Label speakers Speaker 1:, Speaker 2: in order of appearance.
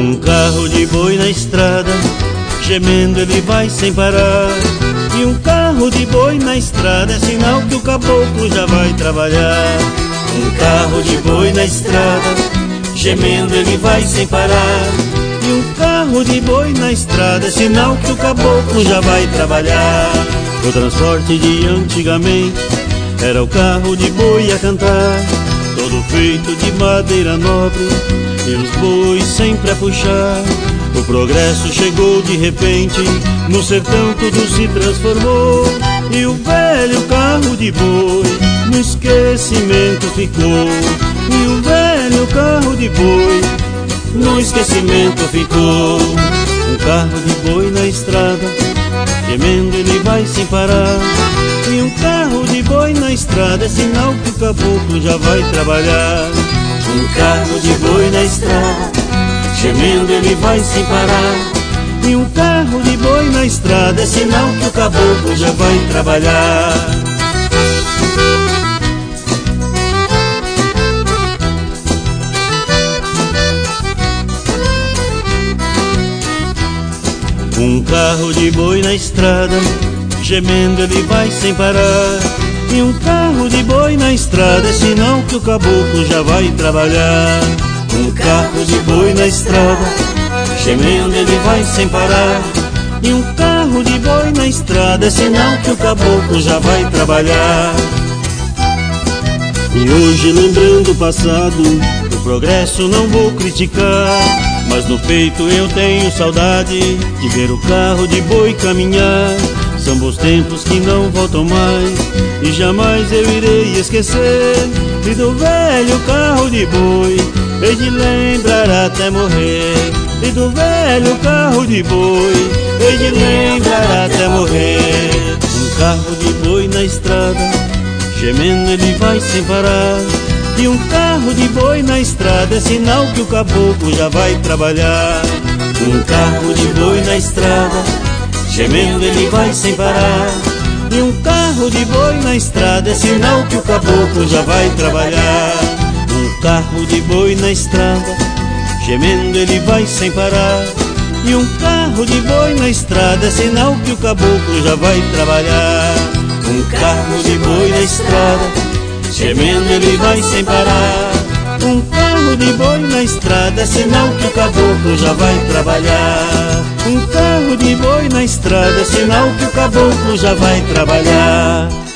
Speaker 1: Um carro de boi na estrada, gemendo ele vai sem parar. E um carro de boi na estrada é sinal que o caboclo já vai trabalhar. Um carro de boi na estrada, gemendo ele vai sem parar. E um carro de boi na estrada é sinal que o caboclo já vai trabalhar. O transporte de antigamente era o carro de boi a cantar, todo feito de madeira nobre e os bois sempre a puxar. O progresso chegou de repente, no sertão tudo se transformou, e o velho carro de boi no esquecimento ficou. E o velho carro de boi no esquecimento ficou. Um carro de boi na estrada, gemendo ele vai sem parar. E um carro de boi na estrada é sinal que o caboclo já vai trabalhar. Um carro de boi na estrada, gemendo ele vai sem parar. E um carro de boi na estrada é sinal que o caboclo já vai trabalhar. Um carro de boi na estrada, gemendo ele vai sem parar. E um carro de boi na estrada é sinal que o caboclo já vai trabalhar. Um carro de boi na estrada, gemendo ele vai sem parar. E um carro de boi na estrada é sinal que o caboclo já vai trabalhar. E hoje, lembrando o passado, o progresso não vou criticar, mas no peito eu tenho saudade de ver o carro de boi caminhar. São bons tempos que não voltam mais e jamais eu irei esquecer. E do velho carro de boi hei de lembrar até morrer. E do velho carro de boi hei de lembrar até morrer. Um carro de boi na estrada, gemendo ele vai sem parar. E um carro de boi na estrada é sinal que o caboclo já vai trabalhar. Um carro de boi na estrada, gemendo ele vai sem parar. E um carro de boi na estrada é sinal que o caboclo já vai trabalhar. Um carro de boi na estrada, gemendo ele vai sem parar. E um carro de boi na estrada é sinal que o caboclo já vai trabalhar. Um carro de boi na estrada, gemendo ele vai sem parar. Um carro de boi na estrada é sinal que o caboclo já vai trabalhar. Um carro de boi na estrada é sinal que o caboclo já vai trabalhar.